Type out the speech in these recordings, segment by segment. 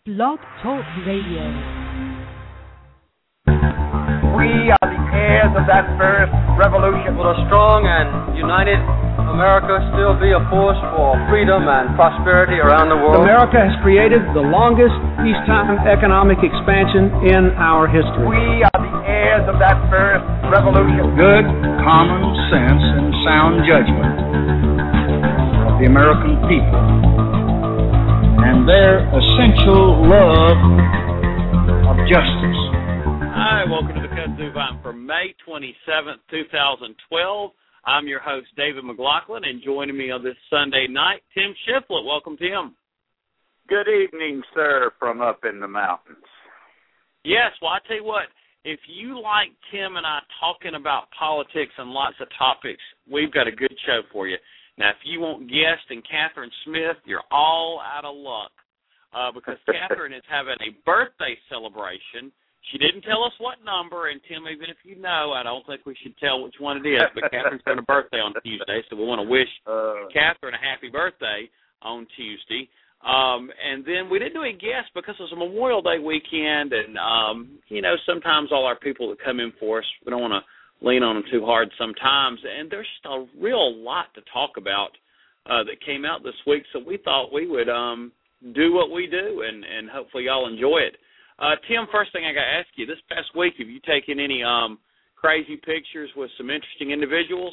Blog Talk Radio. We are the heirs of that first revolution. Will a strong and united America still be a force for freedom and prosperity around the world? America has created the longest peacetime economic expansion in our history. We are the heirs of that first revolution. Good common sense and sound judgment of the American people and their essential love of justice. Hi, welcome to the Kudzu Vine for May 27th, 2012. I'm your host, David McLaughlin, and joining me on this Sunday night, Tim Shiflett. Welcome, Tim. Good evening, sir, from up in the mountains. Yes, well, I tell you what, if you like Tim and I talking about politics and lots of topics, we've got a good show for you. Now, if you want guest and Catherine Smith, you're all out of luck because Catherine is having a birthday celebration. She didn't tell us what number, and Tim, even if you know, I don't think we should tell which one it is, but Catherine's got a birthday on Tuesday, so we want to wish Catherine a happy birthday on Tuesday. And then we didn't do a guest because it was a Memorial Day weekend, and, sometimes all our people that come in for us, we don't want to lean on them too hard sometimes, and there's just a real lot to talk about that came out this week, so we thought we would do what we do, and hopefully y'all enjoy it. Tim, first thing I got to ask you, this past week, have you taken any crazy pictures with some interesting individuals?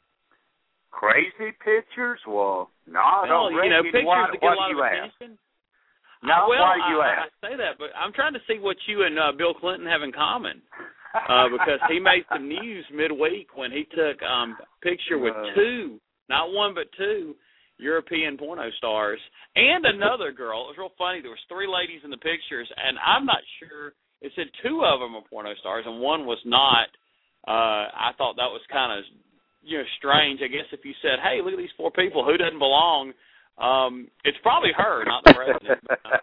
Crazy pictures? Well, no, I don't really. Pictures that get a lot of attention. No, why do you ask? I say that, but I'm trying to see what you and Bill Clinton have in common. Because he made some news midweek when he took a picture with two, not one but two, European porno stars and another girl. It was real funny. There was three ladies in the pictures, and I'm not sure. It said two of them are porno stars, and one was not. I thought that was kind of strange. I guess if you said, hey, look at these four people, who doesn't belong? It's probably her, not the president.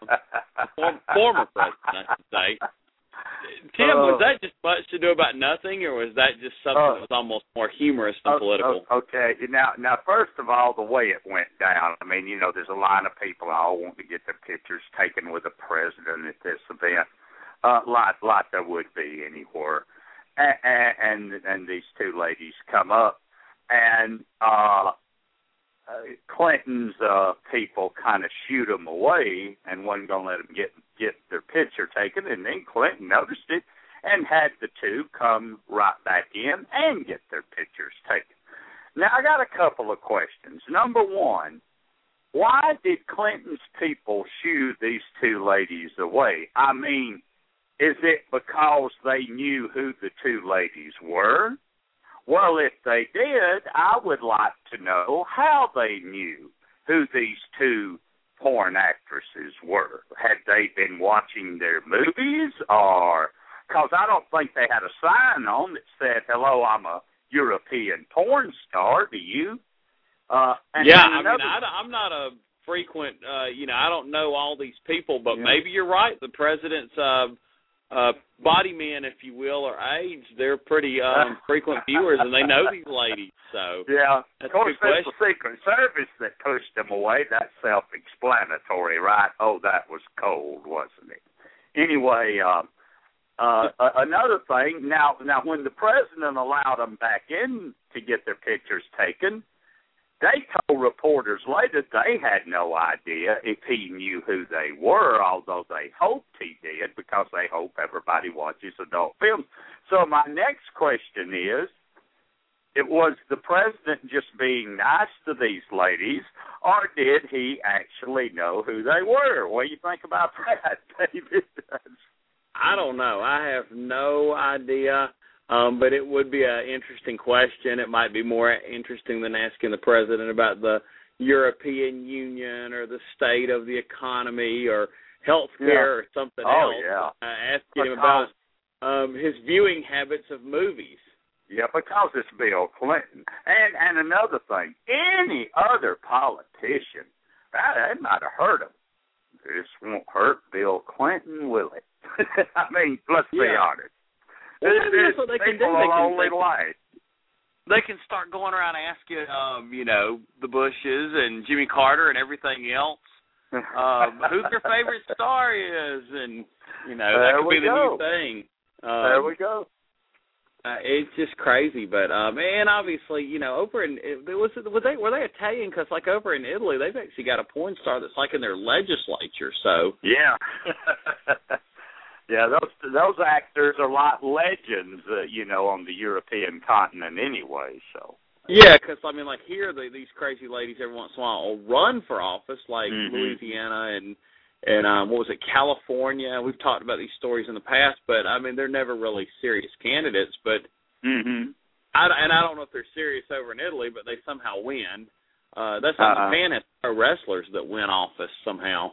Former president, I should say. Tim, was that just much to do about nothing, or was that just something that was almost more humorous than political? Okay. Now, first of all, the way it went down, I mean, there's a line of people all want to get their pictures taken with the president at this event, like there would be anywhere. And these two ladies come up, and Clinton's people kind of shoot them away and wasn't going to let them get their picture taken, and then Clinton noticed it and had the two come right back in and get their pictures taken. Now, I got a couple of questions. Number one, why did Clinton's people shoo these two ladies away? I mean, is it because they knew who the two ladies were? Well, if they did, I would like to know how they knew who these two porn actresses were. Had they been watching their movies, or because I don't think they had a sign on that said, hello, I'm a European porn star. Do you? I'm not a frequent, I don't know all these people, but maybe you're right. The president's body men, if you will, or aides, they're pretty frequent viewers, and they know these ladies. So yeah, that's of course, a good it's the Secret Service that pushed them away. That's self-explanatory, right? Oh, that was cold, wasn't it? Anyway, another thing. Now, when the president allowed them back in to get their pictures taken, they told reporters later they had no idea if he knew who they were, although they hoped he did because they hope everybody watches adult films. So my next question is, was the president just being nice to these ladies, or did he actually know who they were? What do you think about that, David? I don't know. I have no idea. But it would be an interesting question. It might be more interesting than asking the president about the European Union or the state of the economy or health care or something else. Yeah. Asking him about his viewing habits of movies. Yeah, because it's Bill Clinton. And another thing, any other politician, they might have hurt him. This won't hurt Bill Clinton, will it? I mean, let's be honest. Well, that's what they can do. They can start going around asking, the Bushes and Jimmy Carter and everything else, who their favorite star is, and that could be the new thing. There we go. It's just crazy, but and obviously, over in were they Italian? Because like over in Italy, they've actually got a porn star that's like in their legislature. So yeah, yeah, those actors are like legends, on the European continent anyway. So yeah, because like here, these crazy ladies every once in a while will run for office, like Louisiana and what was it, California. We've talked about these stories in the past, but they're never really serious candidates. But I don't know if they're serious over in Italy, but they somehow win. That's like Japan has pro wrestlers that win office somehow.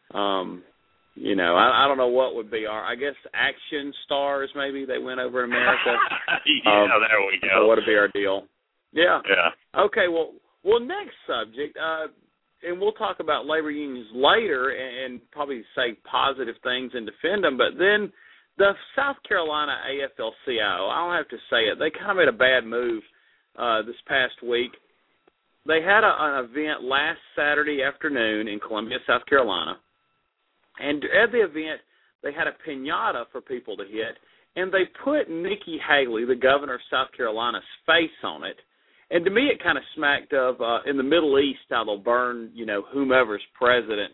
I don't know what would be I guess action stars maybe they win over in America. Yeah, there we go. What would be our deal? Yeah. Yeah. Okay. Well, next subject. And we'll talk about labor unions later and probably say positive things and defend them. But then the South Carolina AFL-CIO, I don't have to say it, they kind of made a bad move this past week. They had an event last Saturday afternoon in Columbia, South Carolina. And at the event, they had a piñata for people to hit. And they put Nikki Haley, the governor of South Carolina's face on it. And to me, it kind of smacked of in the Middle East how they'll burn, whomever's president,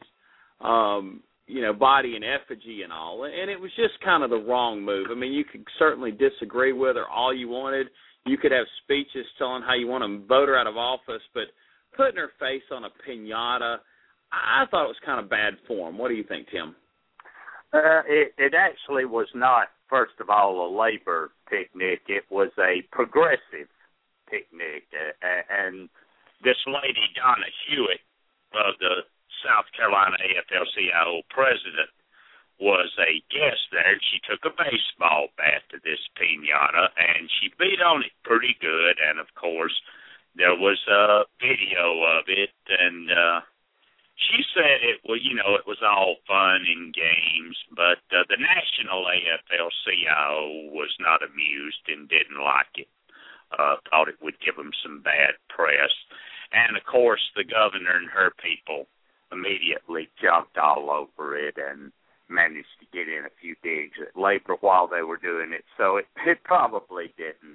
body in effigy and all. And it was just kind of the wrong move. You could certainly disagree with her all you wanted. You could have speeches telling how you want to vote her out of office, but putting her face on a piñata, I thought it was kind of bad form. What do you think, Tim? It actually was not, first of all, a labor picnic. It was a progressive picnic, and this lady, Donna Hewitt, the South Carolina AFL-CIO president, was a guest there. She took a baseball bat to this piñata, and she beat on it pretty good, and of course, there was a video of it, and she said it was all fun and games, but the national AFL-CIO was not amused and didn't like it. Thought it would give them some bad press. And, of course, the governor and her people immediately jumped all over it and managed to get in a few digs at labor while they were doing it. So it probably didn't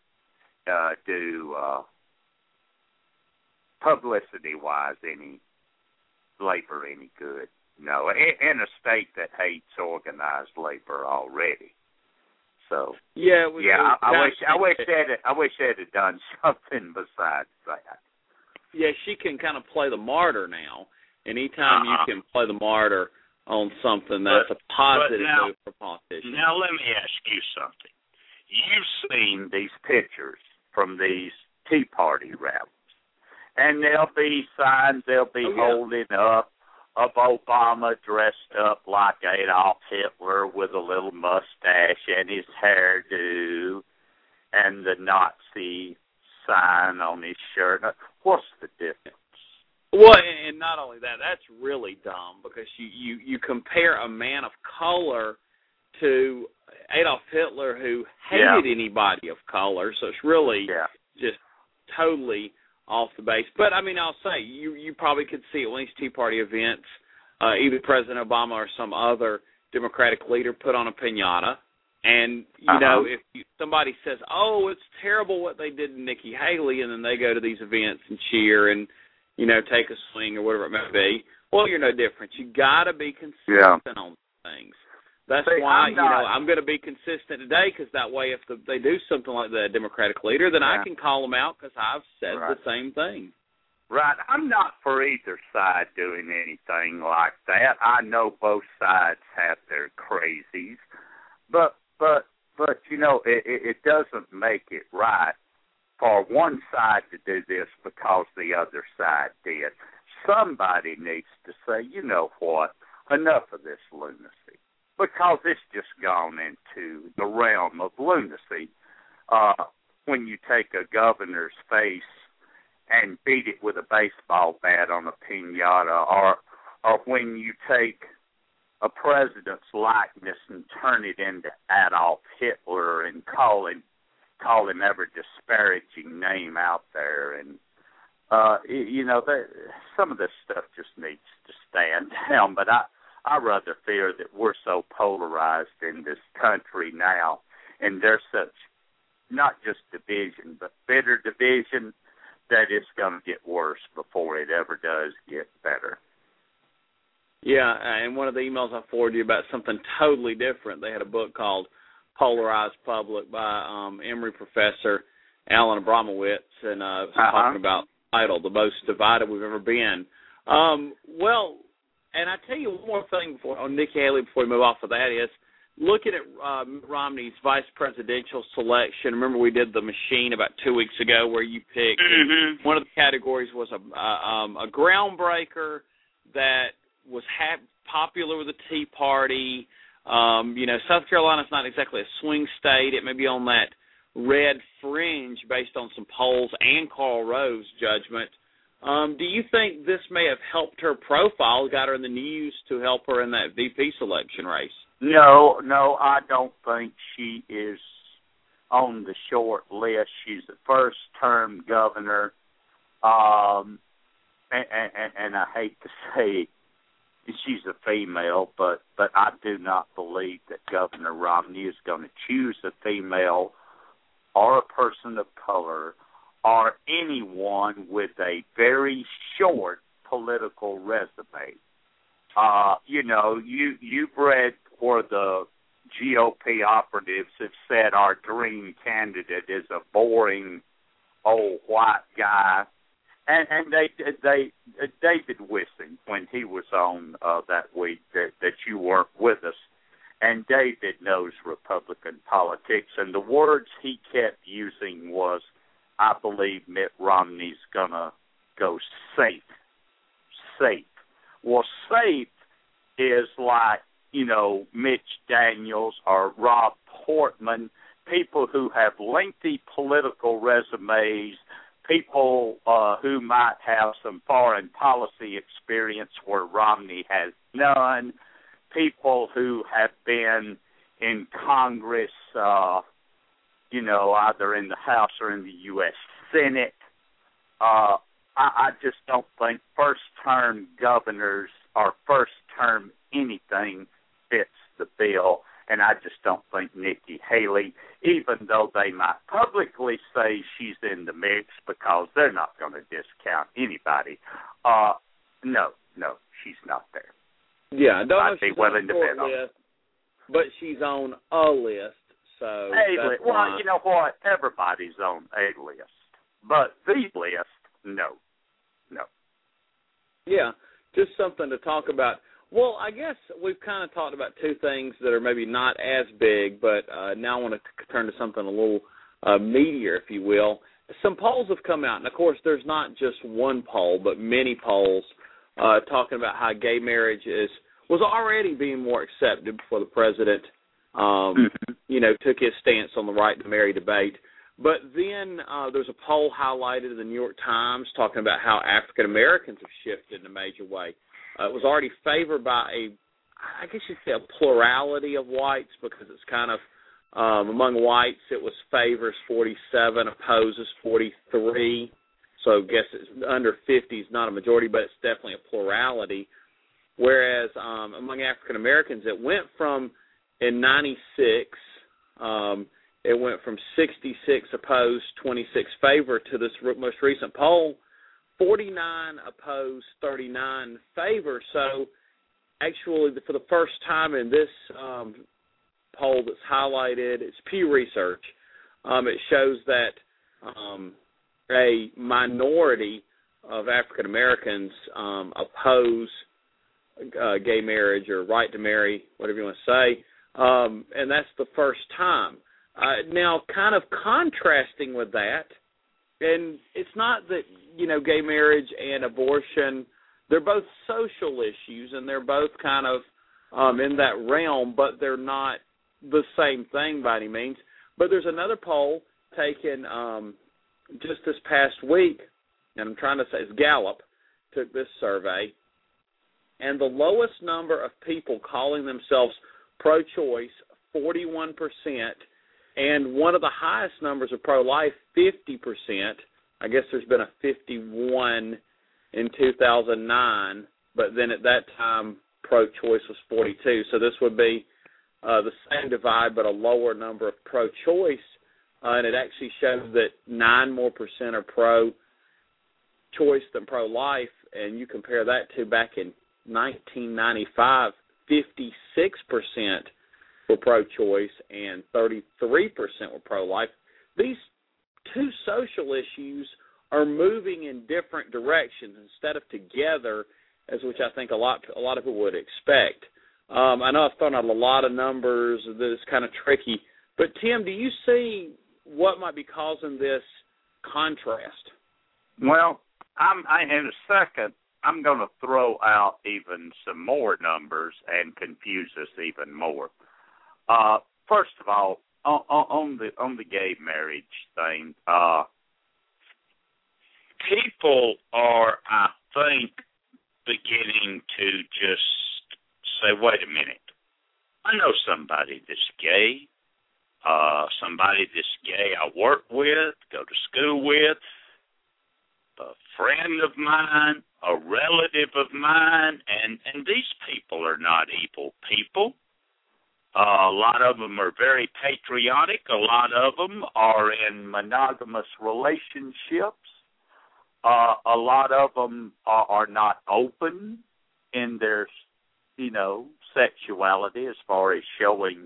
do publicity-wise labor any good. No, in a state that hates organized labor already. So yeah, I wish they'd have done something besides that. Yeah, she can kind of play the martyr now. Anytime you can play the martyr on something, that's a positive move for politicians. Now let me ask you something. You've seen these pictures from these Tea Party rallies, and there'll be signs they'll be holding up of Obama dressed up like Adolf Hitler with a little mustache and his hairdo and the Nazi sign on his shirt. What's the difference? Well, and not only that, that's really dumb because you compare a man of color to Adolf Hitler who hated anybody of color, so it's really just totally off the base. But, I'll say, you probably could see at one of these Tea Party events, either President Obama or some other Democratic leader put on a piñata. And, if somebody says, oh, it's terrible what they did to Nikki Haley, and then they go to these events and cheer and, take a swing or whatever it may be, well, you're no different. You got to be consistent on things. That's why, I'm going to be consistent today because that way if they do something like the Democratic leader, then I can call them out because I've said the same thing. Right. I'm not for either side doing anything like that. I know both sides have their crazies, but it doesn't make it right for one side to do this because the other side did. Somebody needs to say, you know what, enough of this lunacy. Because it's just gone into the realm of lunacy. When you take a governor's face and beat it with a baseball bat on a piñata, or when you take a president's likeness and turn it into Adolf Hitler and call him every disparaging name out there, and some of this stuff just needs to stand down. But I rather fear that we're so polarized in this country now, and there's such not just division, but bitter division, that it's going to get worse before it ever does get better. Yeah, and one of the emails I forwarded you about something totally different. They had a book called Polarized Public by Emory professor Alan Abramowitz, and talking about the title, The Most Divided We've Ever Been. Well, and I tell you one more thing on Nikki Haley before we move off of that is, looking at Mitt Romney's vice presidential selection, remember we did the machine about 2 weeks ago where you picked, one of the categories was a groundbreaker that was popular with the Tea Party. South Carolina's not exactly a swing state. It may be on that red fringe based on some polls and Karl Rove's judgment. Do you think this may have helped her profile, got her in the news to help her in that VP selection race? No, I don't think she is on the short list. She's a first-term governor, and I hate to say she's a female, but I do not believe that Governor Romney is going to choose a female or a person of color or anyone with a very short political resume. You've read where the GOP operatives have said our dream candidate is a boring old white guy. And they David Wissing, when he was on that week that you weren't with us, and David knows Republican politics, and the words he kept using was, I believe Mitt Romney's going to go safe. Safe. Well, safe is like, Mitch Daniels or Rob Portman, people who have lengthy political resumes, people who might have some foreign policy experience where Romney has none, people who have been in Congress, either in the House or in the U.S. Senate. I just don't think first-term governors or first-term anything fits the bill. And I just don't think Nikki Haley, even though they might publicly say she's in the mix because they're not going to discount anybody, no, she's not there. Yeah, I don't know I'd be willing to bet on list, but she's on a list. So well, you know what? Everybody's on a list. But the list, no. Yeah, just something to talk about. Well, I guess we've kind of talked about two things that are maybe not as big, but now I want to turn to something a little meatier, if you will. Some polls have come out, and of course there's not just one poll, but many polls talking about how gay marriage was already being more accepted before the president, took his stance on the right to marry debate. But then there's a poll highlighted in the New York Times talking about how African Americans have shifted in a major way. It was already favored by I guess you'd say a plurality of whites, because it's kind of, among whites it was favors 47, opposes 43. So I guess it's under 50 is not a majority, but it's definitely a plurality. Whereas among African Americans, it went from, in 96, it went from 66 opposed, 26 favor to this most recent poll, 49 opposed, 39 favor. So actually, for the first time in this poll that's highlighted, it's Pew Research, it shows that a minority of African Americans oppose gay marriage or right to marry, whatever you want to say, and that's the first time. Now, kind of contrasting with that, and it's not that, gay marriage and abortion, they're both social issues, and they're both kind of in that realm, but they're not the same thing by any means. But there's another poll taken just this past week, and I'm trying to say it's Gallup took this survey, and the lowest number of people calling themselves pro-choice, 41%, and one of the highest numbers of pro-life, 50%, I guess there's been a 51 in 2009, but then at that time pro-choice was 42. So this would be the same divide but a lower number of pro-choice, and it actually shows that 9% more are pro-choice than pro-life, and you compare that to back in 1995, 56% were pro-choice and 33% were pro-life. These two social issues are moving in different directions instead of together, as which I think a lot of people would expect. I know I've thrown out a lot of numbers that is kind of tricky, but Tim, do you see what might be causing this contrast? Well, in a second, I'm going to throw out even some more numbers and confuse us even more. First of all, on the gay marriage thing, people are, I think, beginning to just say, wait a minute, I know somebody that's gay, somebody that's gay I work with, go to school with, a friend of mine, a relative of mine, and these people are not evil people. A lot of them are very patriotic. A lot of them are in monogamous relationships. A lot of them are not open in their, sexuality as far as showing,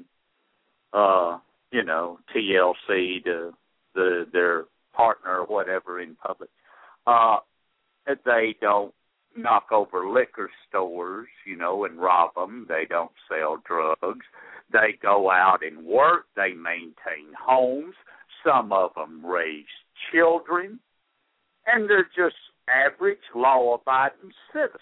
TLC to their partner or whatever in public. They don't knock over liquor stores, and rob them. They don't sell drugs. They go out and work. They maintain homes. Some of them raise children. And they're just average, law-abiding citizens.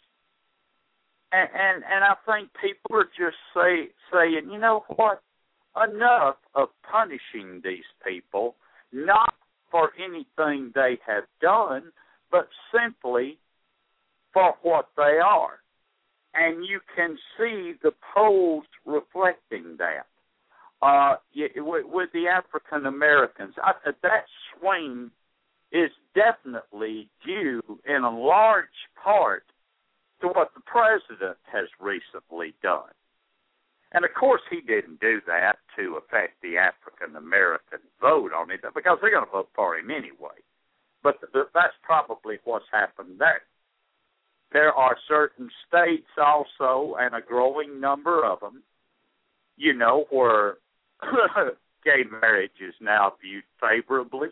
And I think people are just saying, you know what, enough of punishing these people, not for anything they have done, but simply for what they are. And you can see the polls reflecting that. With the African Americans, that swing is definitely due in a large part to what the president has recently done. And, of course, he didn't do that to affect the African American vote on it, because they're going to vote for him anyway. But that's probably what's happened there. There are certain states also, and a growing number of them, where gay marriage is now viewed favorably.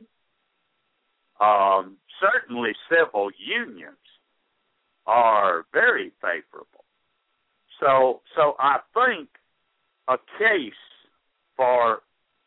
Certainly civil unions are very favorable. So I think a case for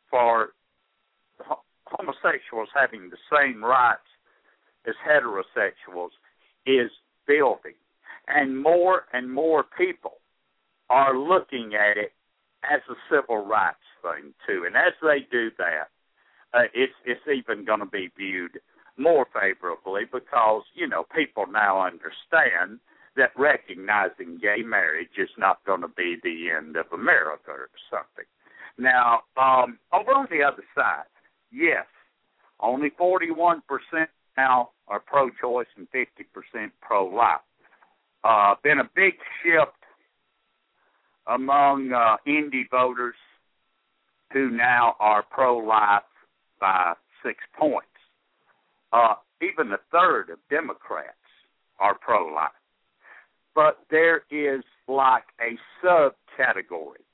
homosexuals having the same rights as heterosexuals is building. And more people are looking at it as a civil rights thing, too. And as they do that, it's even going to be viewed more favorably because, people now understand that recognizing gay marriage is not going to be the end of America or something. Now, over on the other side, yes, only 41% now are pro-choice and 50% pro-life. Been a big shift among indie voters who now are pro-life by 6 points. Even a third of Democrats are pro-life. But there is like a subcategory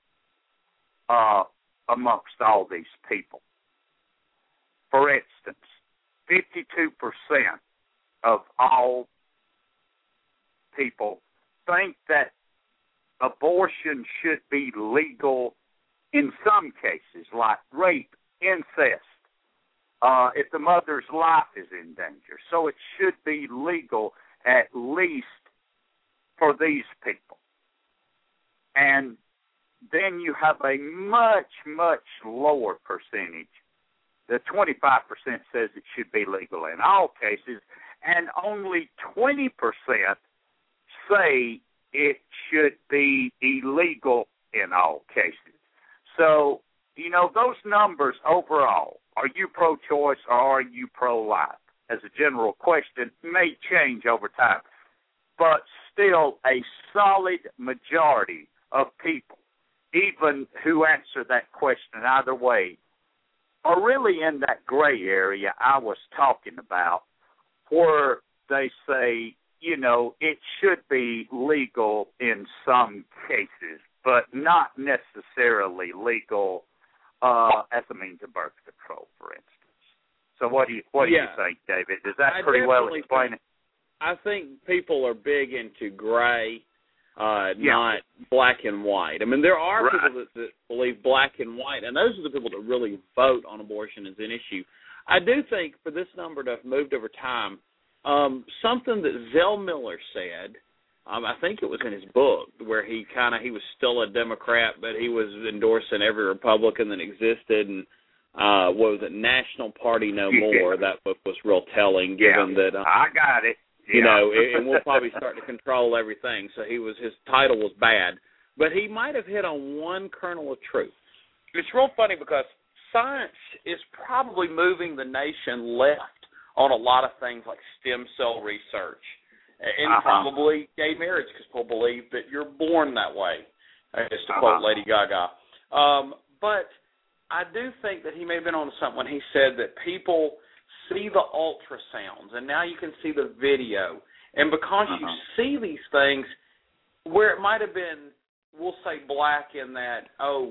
amongst all these people. For instance, 52% of all people think that abortion should be legal in some cases, like rape, incest, if the mother's life is in danger. So it should be legal at least for these people. And then you have a much, much lower percentage. The 25% says it should be legal in all cases, and only 20% say it should be illegal in all cases. So, those numbers overall, are you pro-choice or are you pro-life? as a general question, may change over time. But still, a solid majority of people, even who answer that question either way, are really in that gray area I was talking about, where they say, you know, it should be legal in some cases, but not necessarily legal as a means of birth control, for instance. So what do you think, David? Does that pretty well explain it? I think people are big into gray, not black and white. I mean, there are people that believe black and white, and those are the people that really vote on abortion as an issue. I do think for this number to have moved over time, something that Zell Miller said, I think it was in his book, where he was still a Democrat, but he was endorsing every Republican that existed, and what was it, National Party No More. That book was real telling, given that I got it. You know, and we'll probably start to control everything. So his title was bad, but he might have hit on one kernel of truth. It's real funny because science is probably moving the nation left on a lot of things like stem cell research and probably gay marriage, because people believe that you're born that way, just to quote Lady Gaga. But I do think that he may have been on to something when he said that people see the ultrasounds, and now you can see the video. And because you see these things, where it might have been, we'll say black in that,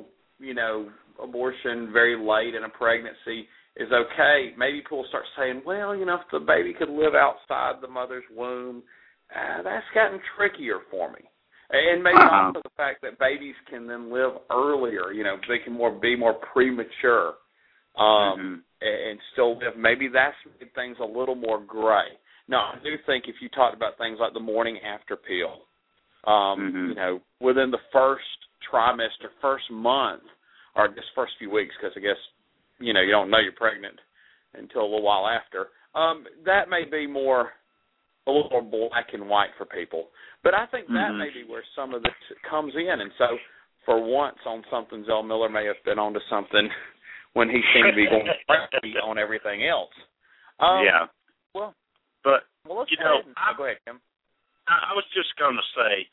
abortion very late in a pregnancy is okay, maybe people start saying, well, if the baby could live outside the mother's womb, that's gotten trickier for me. And maybe also the fact that babies can then live earlier, they can be more premature. And still live. Maybe that's made things a little more gray. Now, I do think if you talked about things like the morning after pill, within the first trimester, first month, or just first few weeks, because I guess, you don't know you're pregnant until a little while after, that may be a little more black and white for people. But I think that may be where some of this comes in. And so for once on something, Zell Miller may have been onto something when he seemed to be going crazy on everything else. Well, let's go ahead, Kim. I was just going to say,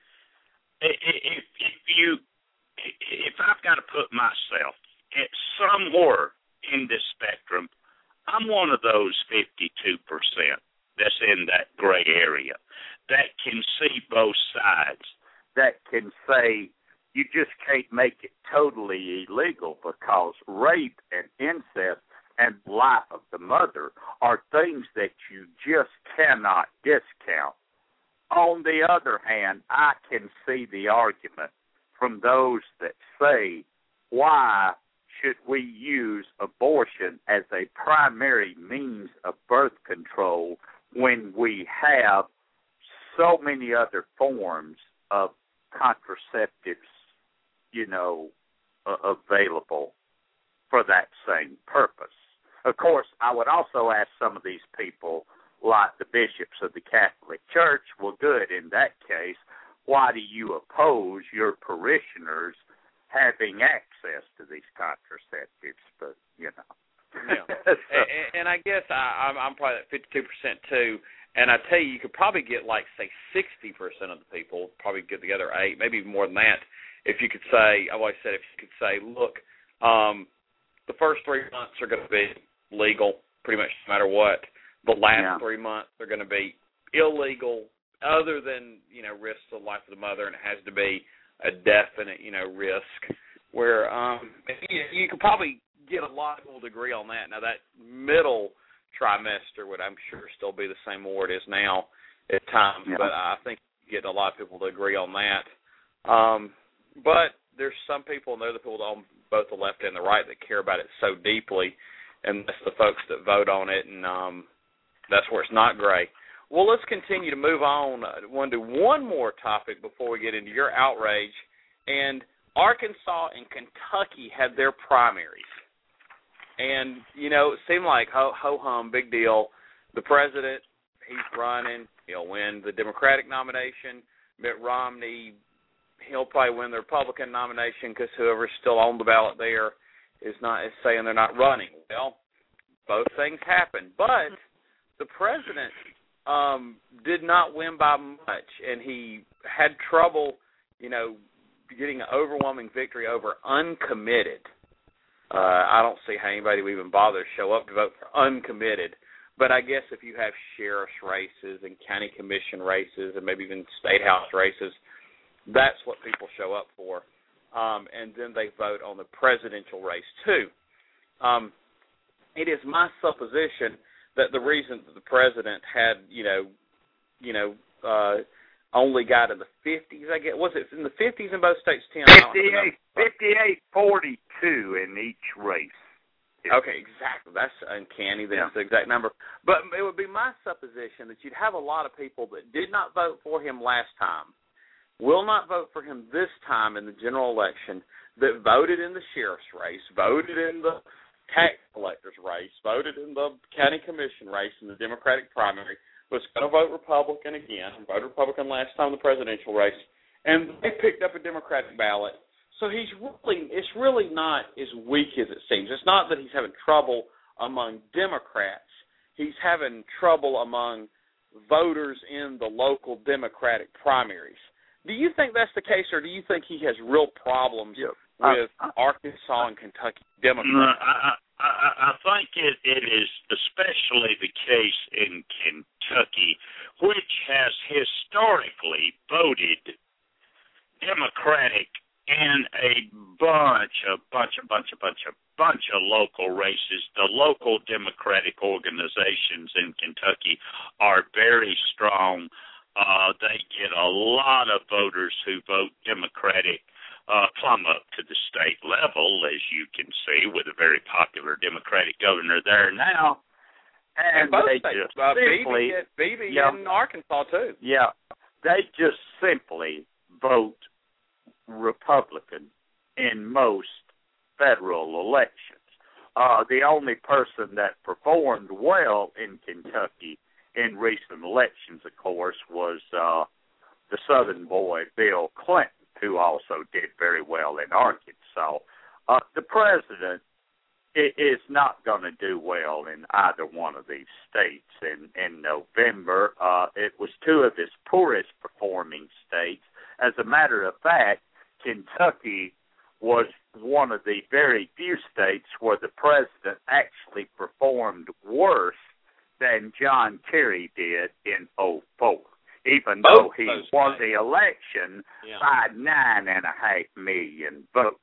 if I've got to put myself at somewhere in this spectrum, I'm one of those 52% that's in that gray area that can see both sides, that can say, you just can't make it totally illegal because rape and incest and life of the mother are things that you just cannot discount. On the other hand, I can see the argument from those that say, why should we use abortion as a primary means of birth control when we have so many other forms of contraceptives available for that same purpose? Of course, I would also ask some of these people, like the bishops of the Catholic Church, well, good, in that case, why do you oppose your parishioners having access to these contraceptives? But, And I guess I'm probably at 52% too. And I tell you could probably get, like, say, 60% of the people, probably get together 8, maybe even more than that, if you could say, I've always said, if you could say, look, the first 3 months are going to be legal pretty much no matter what. The last 3 months are going to be illegal other than, risks to the life of the mother, and it has to be a definite, risk, where you could probably get a lot of people to agree on that. Now, that middle trimester would, I'm sure, still be the same war it is now at times, but I think you get a lot of people to agree on that. But there's some people, and they're the people on both the left and the right, that care about it so deeply, and that's the folks that vote on it, and that's where it's not gray. Well, let's continue to move on. I want to do one more topic before we get into your outrage, and Arkansas and Kentucky had their primaries. And, it seemed like ho-hum, big deal. The president, he's running. He'll win the Democratic nomination. Mitt Romney, he'll probably win the Republican nomination because whoever's still on the ballot there is saying they're not running. Well, both things happen. But the president did not win by much, and he had trouble, getting an overwhelming victory over uncommitted. I don't see how anybody would even bother to show up to vote for uncommitted. But I guess if you have sheriff's races and county commission races and maybe even state house races, that's what people show up for. And then they vote on the presidential race, too. It is my supposition that the reason that the president had, only got in the 50s, I guess. Was it in the 50s in both states, Tim? 58-42 in each race. Okay, exactly. That's uncanny. That's the exact number. But it would be my supposition that you'd have a lot of people that did not vote for him last time, will not vote for him this time in the general election, that voted in the sheriff's race, voted in the tax collector's race, voted in the county commission race in the Democratic primary, was going to vote Republican again, voted Republican last time in the presidential race, and they picked up a Democratic ballot. So it's really not as weak as it seems. It's not that he's having trouble among Democrats. He's having trouble among voters in the local Democratic primaries. Do you think that's the case, or do you think he has real problems with Arkansas and Kentucky Democrats? I think it is especially the case in Kentucky, which has historically voted Democratic in a bunch of local races. The local Democratic organizations in Kentucky are very strong. They get a lot of voters who vote Democratic plumb up to the state level, as you can see, with a very popular Democratic governor there now. And both states, Beebe in Arkansas, too. Yeah, they just simply vote Republican in most federal elections. The only person that performed well in Kentucky in recent elections, of course, was the Southern boy, Bill Clinton, who also did very well in Arkansas. The president is not going to do well in either one of these states. In November, it was two of his poorest performing states. As a matter of fact, Kentucky was one of the very few states where the president actually performed worse than John Kerry did in 2004, even though he won the election by 9.5 million votes.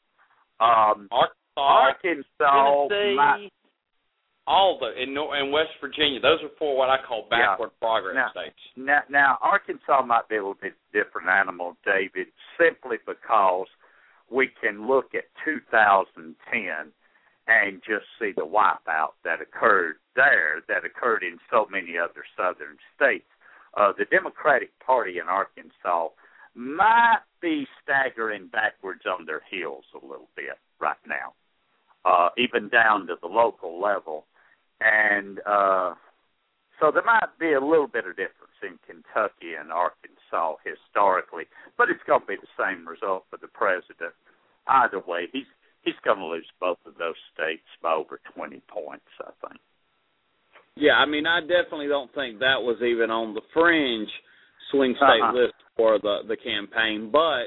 Arkansas, Tennessee, and West Virginia, those are four what I call backward progress states. Now, Arkansas might be a little bit different animal, David, simply because we can look at 2010 and just see the wipeout that occurred there, that occurred in so many other southern states. The Democratic Party in Arkansas might be staggering backwards on their heels a little bit right now, even down to the local level. And so there might be a little bit of difference in Kentucky and Arkansas historically, but it's going to be the same result for the president. Either way, he's going to lose both of those states by over 20 points, I think. Yeah, I mean, I definitely don't think that was even on the fringe swing state list for the campaign, but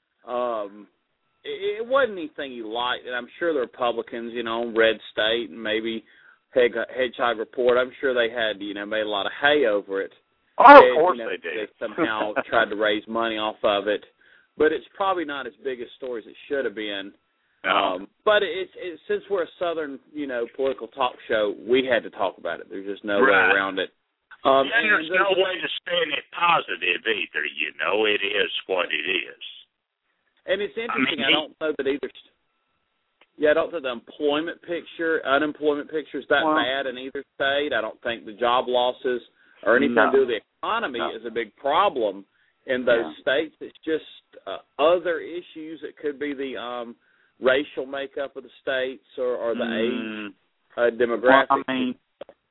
it wasn't anything he liked. And I'm sure the Republicans, on Red State and maybe Hedgehog Report, I'm sure they had, made a lot of hay over it. Oh, of course they did. They somehow tried to raise money off of it. But it's probably not as big a story as it should have been. No. But it's since we're a Southern, political talk show, we had to talk about it. There's just no way around it. And there's no way to spin it positive either. It is what it is. And it's interesting. I don't know that either. Yeah, I don't think the unemployment picture is that bad in either state. I don't think the job losses or anything to do with the economy is a big problem in those states. It's just other issues. It could be the racial makeup of the states or the age demographic. Well, I mean,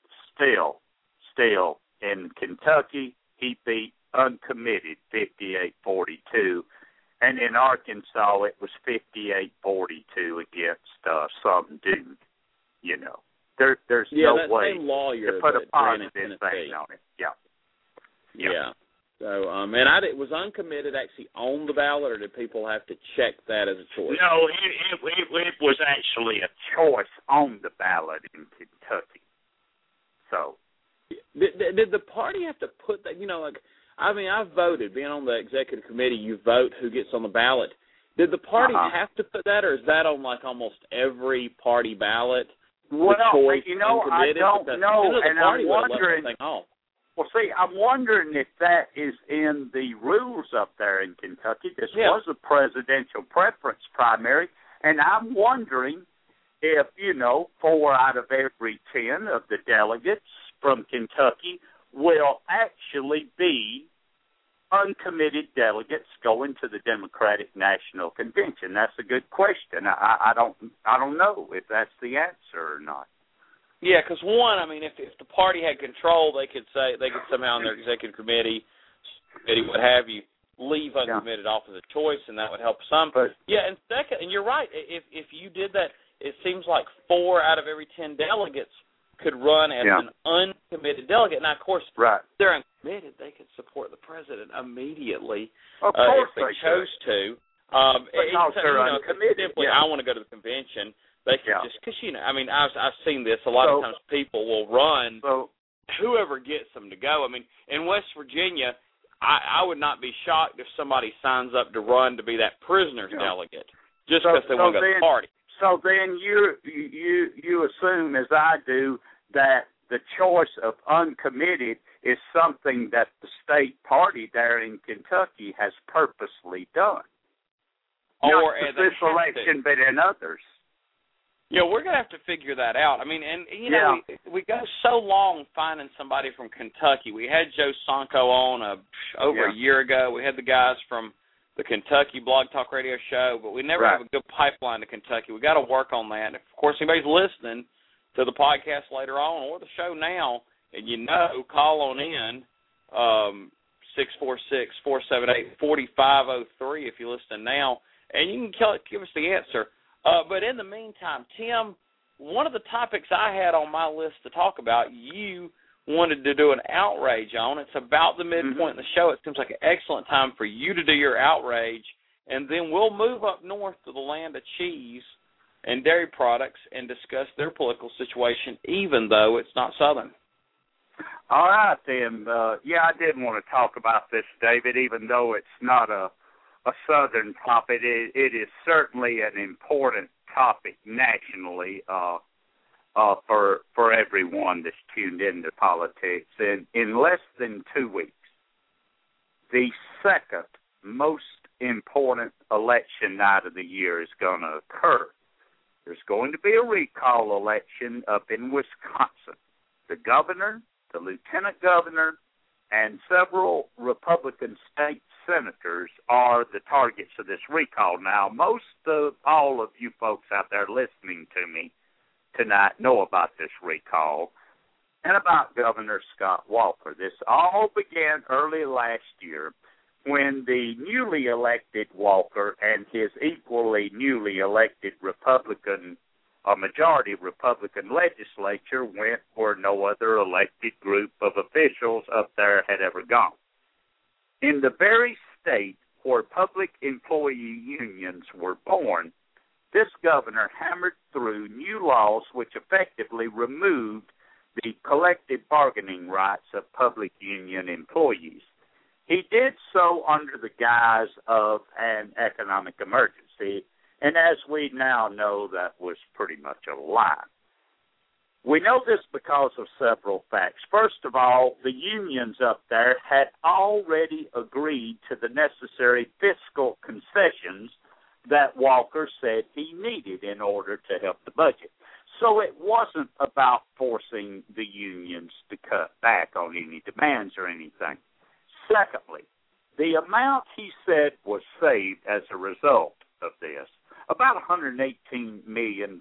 still, in Kentucky, he beat uncommitted 58-42, and in Arkansas, it was 58-42 against some dude, There's no no way same lawyer to put a that ran in positive Tennessee. thing on it. Yeah. Yeah. So, and was uncommitted actually on the ballot, or did people have to check that as a choice? No, it was actually a choice on the ballot in Kentucky. So, did the party have to put that? I've voted. Being on the executive committee, you vote who gets on the ballot. Did the party have to put that, or is that on like almost every party ballot? Well, choice I don't know, and I'm wondering. Well, see, I'm wondering if that is in the rules up there in Kentucky. This was a presidential preference primary, and I'm wondering if, 4 out of every 10 of the delegates from Kentucky will actually be uncommitted delegates going to the Democratic National Convention. That's a good question. I don't know if that's the answer or not. Yeah, because one, if the party had control, they could somehow in their executive committee, what have you, leave uncommitted off as a choice, and that would help some. But, and second, and you're right. If you did that, it seems like 4 out of every 10 delegates could run as an uncommitted delegate. Now, of course, if they're uncommitted, they could support the president immediately of course if they chose to. Simply, I want to go to the convention. They can just, because, I've seen this. A lot of times people will run whoever gets them to go. In West Virginia, I would not be shocked if somebody signs up to run to be that prisoner's delegate just because they want to go to the party. So then you assume, as I do, that the choice of uncommitted is something that the state party there in Kentucky has purposely done. Or not just this election, but in others. Yeah, we're going to have to figure that out. We go so long finding somebody from Kentucky. We had Joe Sonko on over a year ago. We had the guys from the Kentucky Blog Talk Radio show, but we never have a good pipeline to Kentucky. We got to work on that. And if, of course, anybody's listening to the podcast later on or the show now, and call on in 646-478-4503 if you're listening now, and you can give us the answer. But in the meantime, Tim, one of the topics I had on my list to talk about, you wanted to do an outrage on. It's about the midpoint in the show. It seems like an excellent time for you to do your outrage, and then we'll move up north to the land of cheese and dairy products and discuss their political situation, even though it's not Southern. All right, then. I did want to talk about this, David, even though it's not a Southern topic. It is certainly an important topic nationally for everyone that's tuned into politics. And in less than 2 weeks, the second most important election night of the year is going to occur. There's going to be a recall election up in Wisconsin. The governor, the lieutenant governor, and several Republican state senators are the targets of this recall. Now, all of you folks out there listening to me tonight know about this recall and about Governor Scott Walker. This all began early last year when the newly elected Walker and his equally newly elected majority Republican legislature went where no other elected group of officials up there had ever gone. In the very state where public employee unions were born, this governor hammered through new laws which effectively removed the collective bargaining rights of public union employees. He did so under the guise of an economic emergency, and as we now know, that was pretty much a lie. We know this because of several facts. First of all, the unions up there had already agreed to the necessary fiscal concessions that Walker said he needed in order to help the budget. So it wasn't about forcing the unions to cut back on any demands or anything. Secondly, the amount he said was saved as a result of this, about $118 million,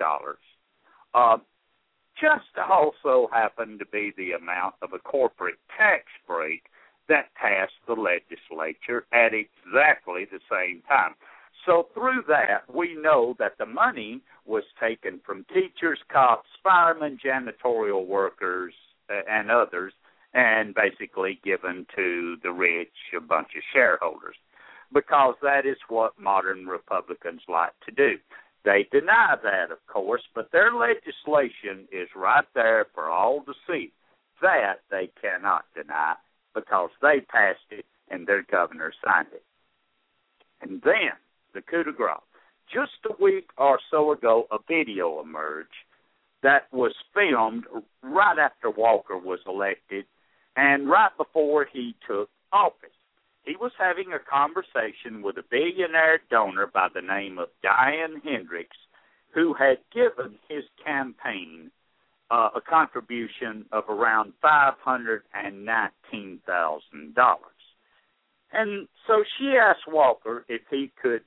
just also happened to be the amount of a corporate tax break that passed the legislature at exactly the same time. So through that, we know that the money was taken from teachers, cops, firemen, janitorial workers, and others, and basically given to the rich, a bunch of shareholders, because that is what modern Republicans like to do. They deny that, of course, but their legislation is right there for all to see. That they cannot deny because they passed it and their governor signed it. And then the coup de grace. Just a week or so ago, a video emerged that was filmed right after Walker was elected and right before he took office. He was having a conversation with a billionaire donor by the name of Diane Hendricks, who had given his campaign a contribution of around $519,000. And so she asked Walker if he could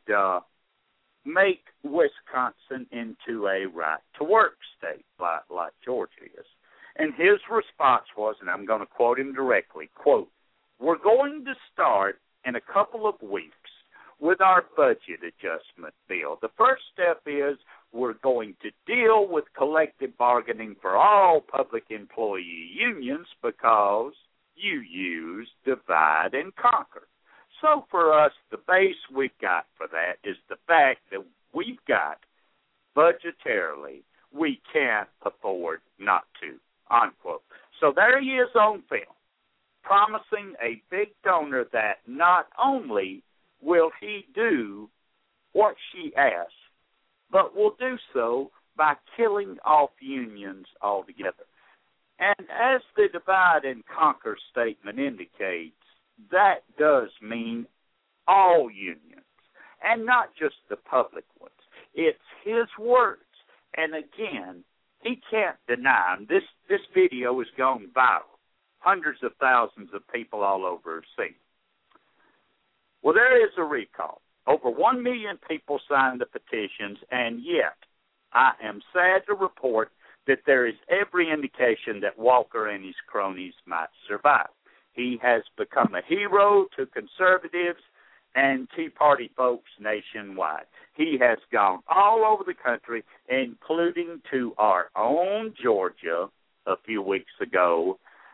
make Wisconsin into a right-to-work state like Georgia is. And his response was, and I'm going to quote him directly, quote, "We're going to start in a couple of weeks with our budget adjustment bill. The first step is we're going to deal with collective bargaining for all public employee unions because you use divide and conquer. So for us, the base we've got for that is the fact that we've got budgetarily, we can't afford not to," unquote. So there he is on film, promising a big donor that not only will he do what she asks, but will do so by killing off unions altogether. And as the divide and conquer statement indicates, that does mean all unions, and not just the public ones. It's his words. And again, he can't deny them. This video has gone viral. Hundreds of thousands of people all over have seen it. Well, there is a recall. Over 1 million people signed the petitions, and yet I am sad to report that there is every indication that Walker and his cronies might survive. He has become a hero to conservatives and Tea Party folks nationwide. He has gone all over the country, including to our own Georgia a few weeks ago,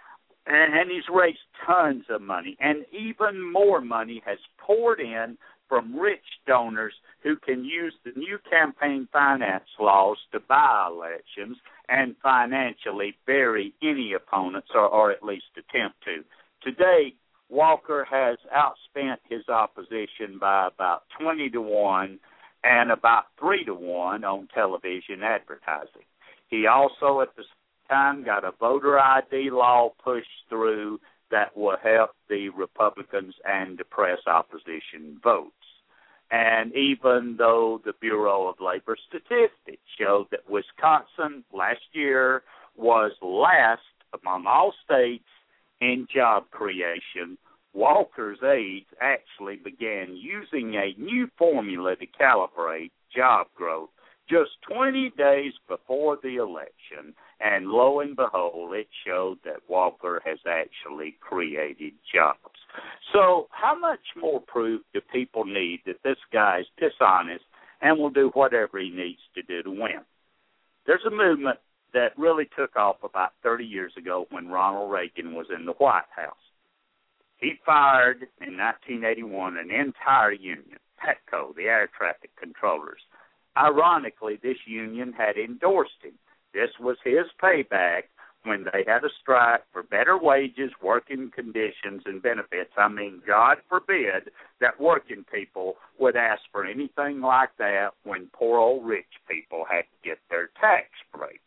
and he's raised tons of money, and even more money has poured in from rich donors who can use the new campaign finance laws to buy elections and financially bury any opponents, or at least attempt to. Today, Walker has outspent his opposition by about 20-1 and about 3-1 on television advertising. He also, at the time, got a voter ID law pushed through that will help the Republicans and depress opposition votes. And even though the Bureau of Labor Statistics showed that Wisconsin last year was last among all states in job creation, Walker's aides actually began using a new formula to calibrate job growth just 20 days before the election, and lo and behold, it showed that Walker has actually created jobs. So how much more proof do people need that this guy's dishonest and will do whatever he needs to do to win? There's a movement that really took off about 30 years ago when Ronald Reagan was in the White House. He fired in 1981 an entire union, Petco, the air traffic controllers. Ironically, this union had endorsed him. This was his payback when they had a strike for better wages, working conditions, and benefits. I mean, God forbid that working people would ask for anything like that when poor old rich people had to get their tax breaks.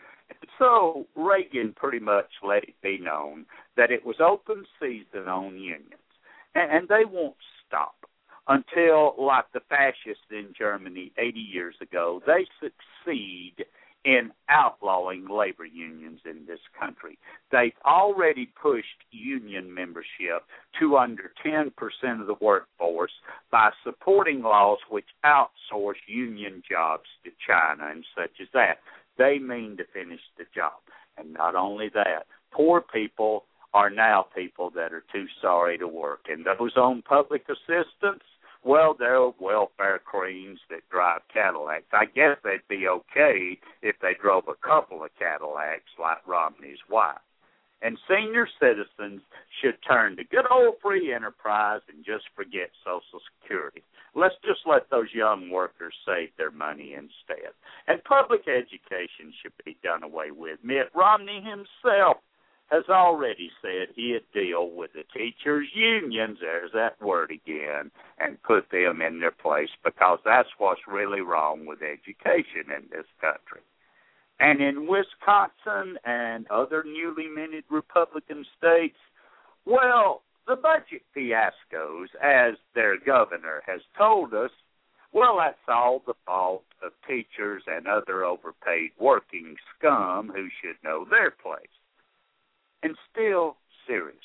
So Reagan pretty much let it be known that it was open season on unions, and they won't stop until, like the fascists in Germany 80 years ago, they succeed in outlawing labor unions in this country. They've already pushed union membership to under 10% of the workforce by supporting laws which outsource union jobs to China and such as that. They mean to finish the job. And not only that, poor people are now people that are too sorry to work. And those on public assistance, well, they're welfare queens that drive Cadillacs. I guess they'd be okay if they drove a couple of Cadillacs like Romney's wife. And senior citizens should turn to good old free enterprise and just forget Social Security. Let's just let those young workers save their money instead. And public education should be done away with. Mitt Romney himself has already said he'd deal with the teachers' unions, there's that word again, and put them in their place, because that's what's really wrong with education in this country. And in Wisconsin and other newly minted Republican states, well, the budget fiascos, as their governor has told us, well, that's all the fault of teachers and other overpaid working scum who should know their place. And still, seriously,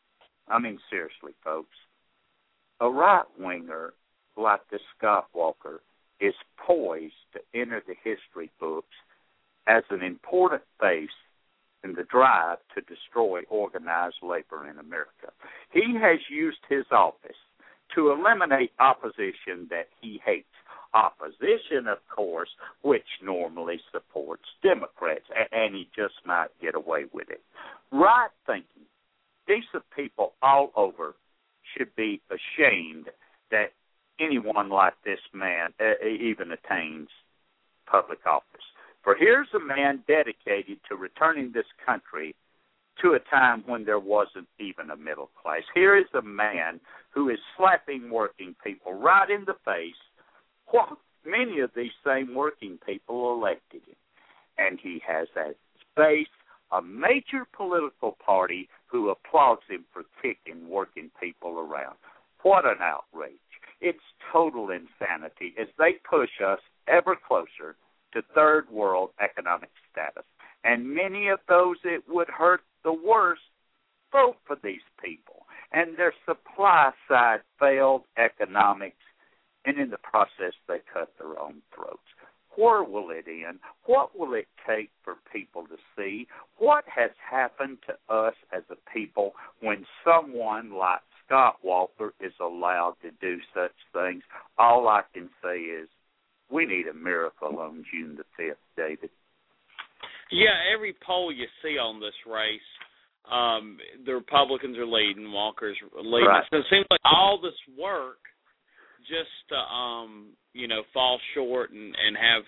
folks, a right-winger like the Scott Walker is poised to enter the history books as an important face in the drive to destroy organized labor in America. He has used his office to eliminate opposition that he hates. Opposition, of course, which normally supports Democrats, and he just might get away with it. Right thinking, decent people all over should be ashamed that anyone like this man even attains public office. For here's a man dedicated to returning this country to a time when there wasn't even a middle class. Here is a man who is slapping working people right in the face. Well, many of these same working people elected him. And he has at his base a major political party who applauds him for kicking working people around. What an outrage. It's total insanity as they push us ever closer to third world economic status. And many of those it would hurt the worst vote for these people. And their supply side failed economics, and in the process they cut their own throats. Where will it end? What will it take for people to see? What has happened to us as a people when someone like Scott Walker is allowed to do such things? All I can say is we need a miracle on June the 5th, David. Yeah, every poll you see on this race, the Republicans are leading, Walker's leading. Right. So it seems like all this work just to, fall short and have,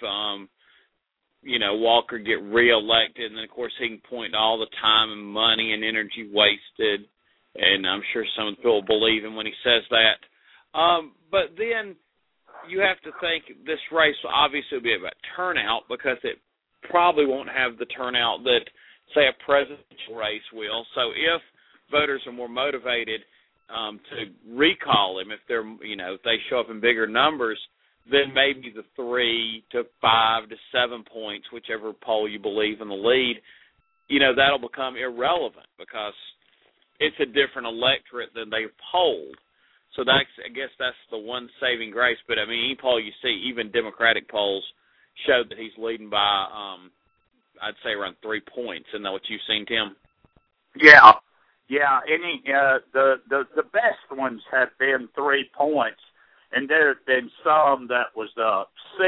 Walker get reelected. And then, of course, he can point to all the time and money and energy wasted. And I'm sure some of the people believe him when he says that. But then you have to think this race will obviously be about turnout, because it probably won't have the turnout that, say, a presidential race will. So if voters are more motivated to recall him, if they're, if they show up in bigger numbers, then maybe the 3 to 5 to 7 points, whichever poll you believe in the lead, that'll become irrelevant because it's a different electorate than they've polled. So I guess that's the one saving grace. But, any poll you see, even Democratic polls, show that he's leading by, I'd say, around 3 points. Isn't that what you've seen, Tim? Yeah. The best ones have been 3 points, and there have been some that was 6,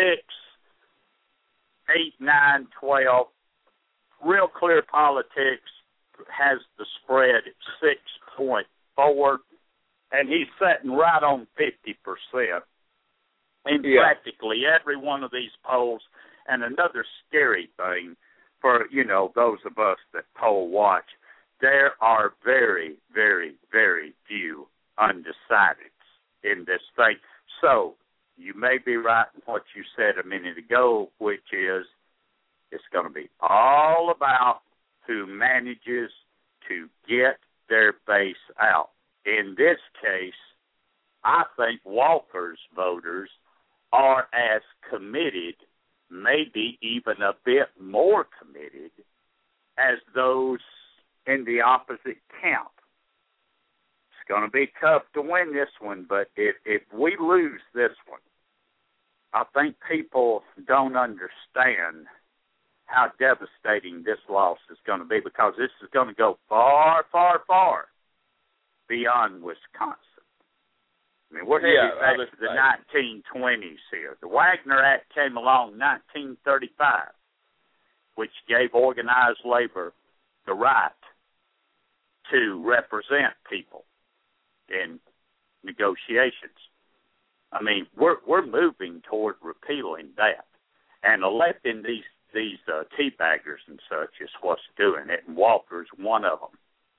8, 9, 12. Real Clear Politics has the spread at 6.4, and he's sitting right on 50% in practically every one of these polls. And another scary thing for, those of us that poll watch, there are very, very, very few undecideds in this thing. So you may be right in what you said a minute ago, which is it's going to be all about who manages to get their base out. In this case, I think Walker's voters are as committed, maybe even a bit more committed, as those in the opposite camp. It's going to be tough to win this one, but if we lose this one, I think people don't understand how devastating this loss is going to be, because this is going to go far, far, far beyond Wisconsin. I mean, we're heading back to the 1920s here. The Wagner Act came along in 1935, which gave organized labor the right to represent people in negotiations. I mean, we're moving toward repealing that, and electing these teabaggers and such is what's doing it. And Walker's one of them.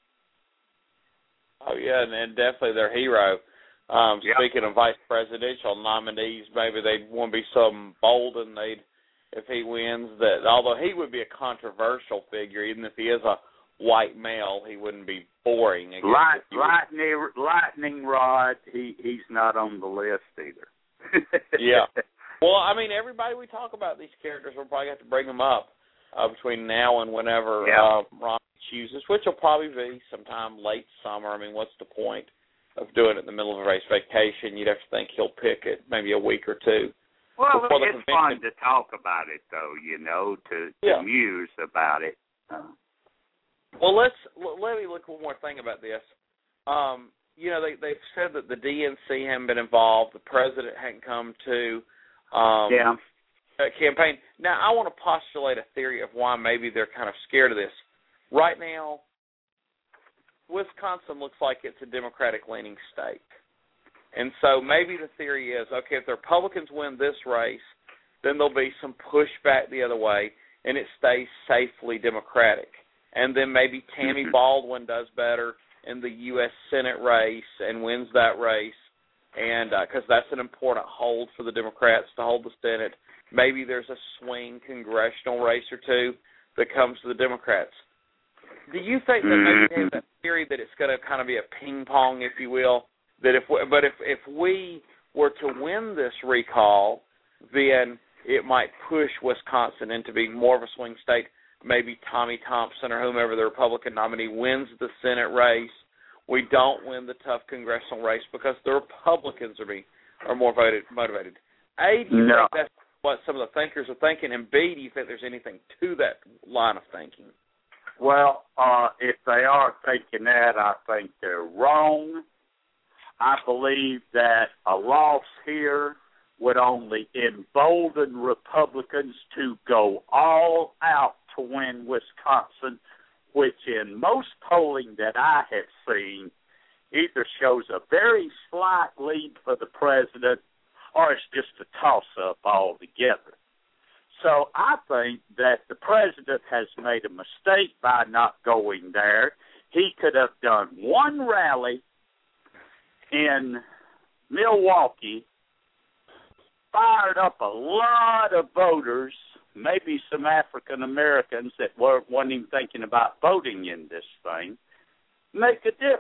Oh yeah, and definitely their hero. Speaking of vice presidential nominees, maybe they'd want to be so emboldened if he wins that. Although he would be a controversial figure, even if he is a white male, he wouldn't be boring. Lightning Rod, he's not on the list either. Yeah. Well, I mean, everybody we talk about these characters, we'll probably have to bring them up between now and whenever Ron chooses, which will probably be sometime late summer. I mean, what's the point of doing it in the middle of a race vacation? You'd have to think he'll pick it maybe a week or two. Well, it's fun to talk about it, though, to muse about it. Well, let me look one more thing about this. They've said that the DNC hadn't been involved, the president hadn't come to campaign. Now, I want to postulate a theory of why maybe they're kind of scared of this. Right now, Wisconsin looks like it's a Democratic-leaning state. And so maybe the theory is, okay, if the Republicans win this race, then there'll be some pushback the other way, and it stays safely Democratic. And then maybe Tammy Baldwin does better in the U.S. Senate race and wins that race, and because that's an important hold for the Democrats to hold the Senate. Maybe there's a swing congressional race or two that comes to the Democrats. Do you think that maybe they have that theory that it's going to kind of be a ping pong, if you will? That if we were to win this recall, then it might push Wisconsin into being more of a swing state. Maybe Tommy Thompson or whomever the Republican nominee wins the Senate race. We don't win the tough congressional race because the Republicans are more motivated. A, do you think that's what some of the thinkers are thinking? And B, do you think there's anything to that line of thinking? Well, if they are thinking that, I think they're wrong. I believe that a loss here would only embolden Republicans to go all out to win Wisconsin, which in most polling that I have seen either shows a very slight lead for the president or it's just a toss-up altogether. So I think that the president has made a mistake by not going there. He could have done one rally in Milwaukee, fired up a lot of voters, maybe some African Americans that weren't even thinking about voting in this thing, make a difference,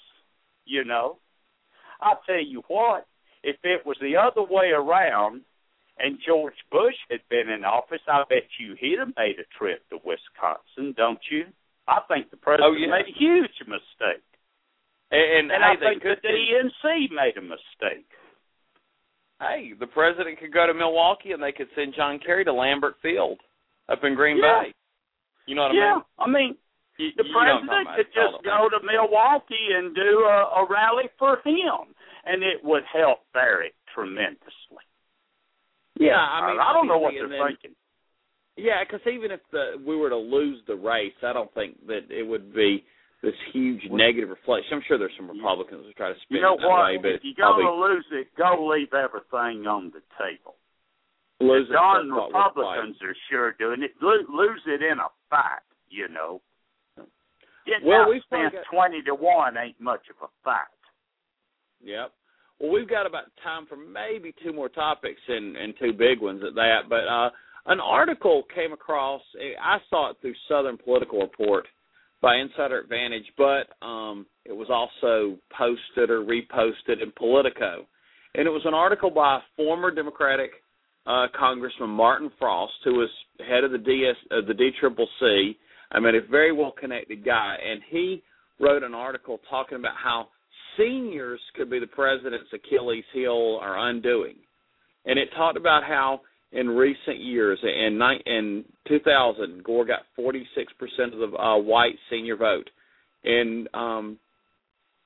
I'll tell you what, if it was the other way around and George Bush had been in office, I bet you he'd have made a trip to Wisconsin, don't you? I think the president made a huge mistake. And I think the DNC made a mistake. Hey, the president could go to Milwaukee and they could send John Kerry to Lambert Field up in Green Bay. You know what I mean? I mean, the president could just go to Milwaukee and do a rally for him, and it would help Barrett tremendously. Yeah, I mean, I don't know what they're thinking. Yeah, because even if we were to lose the race, I don't think that it would be this huge negative reflection. I'm sure there's some Republicans who try to spin it that way. But if you're going to lose it, go leave everything on the table. Lose the darn Republicans are sure doing it. Lose it in a fight, Getting outspent 20-1 ain't much of a fight. Yep. Well, we've got about time for maybe two more topics and two big ones at that. But an article came across, I saw it through Southern Political Report by Insider Advantage, but it was also posted or reposted in Politico. And it was an article by former Democratic Congressman Martin Frost, who was head of the DCCC. I mean, a very well-connected guy. And he wrote an article talking about how seniors could be the president's Achilles heel or undoing. And it talked about how in recent years, in 2000, Gore got 46% of the white senior vote. In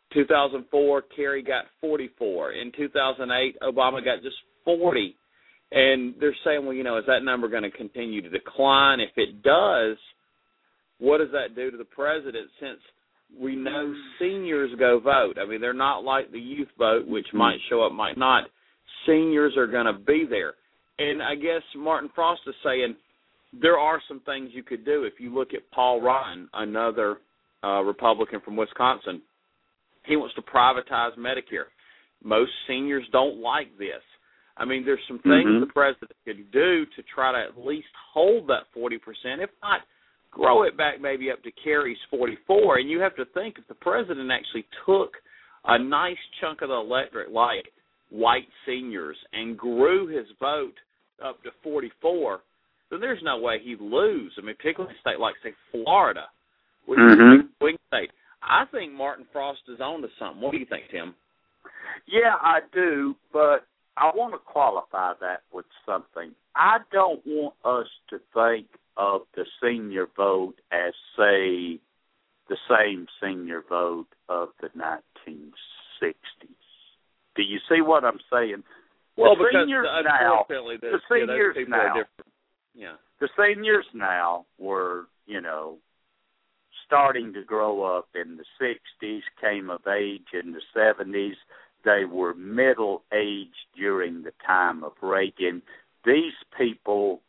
2004, Kerry got 44. In 2008, Obama got just 40. And they're saying, well, is that number going to continue to decline? If it does, what does that do to the president, since we know seniors go vote? I mean, they're not like the youth vote, which might show up, might not. Seniors are going to be there. And I guess Martin Frost is saying there are some things you could do. If you look at Paul Ryan, another Republican from Wisconsin, he wants to privatize Medicare. Most seniors don't like this. I mean, there's some things the president could do to try to at least hold that 40%, if not grow it back maybe up to Kerry's 44. And you have to think, if the president actually took a nice chunk of the electorate, like white seniors, and grew his vote up to 44, then there's no way he'd lose. I mean, particularly a state like, say, Florida, which is a big swing state. I think Martin Frost is on to something. What do you think, Tim? Yeah, I do, but I want to qualify that with something. I don't want us to think of the senior vote as, say, the same senior vote of the 1960s. Do you see what I'm saying? Well, the because seniors unfortunately, now, the seniors those people now, are different. Yeah. The seniors now were, starting to grow up in the 60s, came of age in the 70s. They were middle-aged during the time of Reagan. These people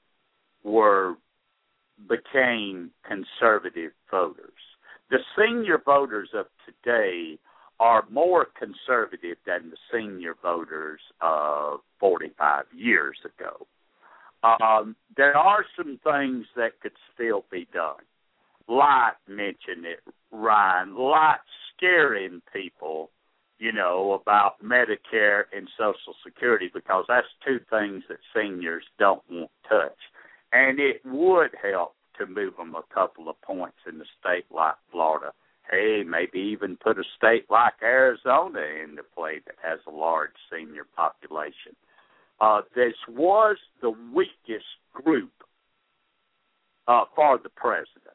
became conservative voters. The senior voters of today are more conservative than the senior voters of 45 years ago. There are some things that could still be done, like mention it, Ryan, like scaring people, about Medicare and Social Security, because that's two things that seniors don't want touched. And it would help to move them a couple of points in a state like Florida. Hey, maybe even put a state like Arizona into play that has a large senior population. This was the weakest group for the president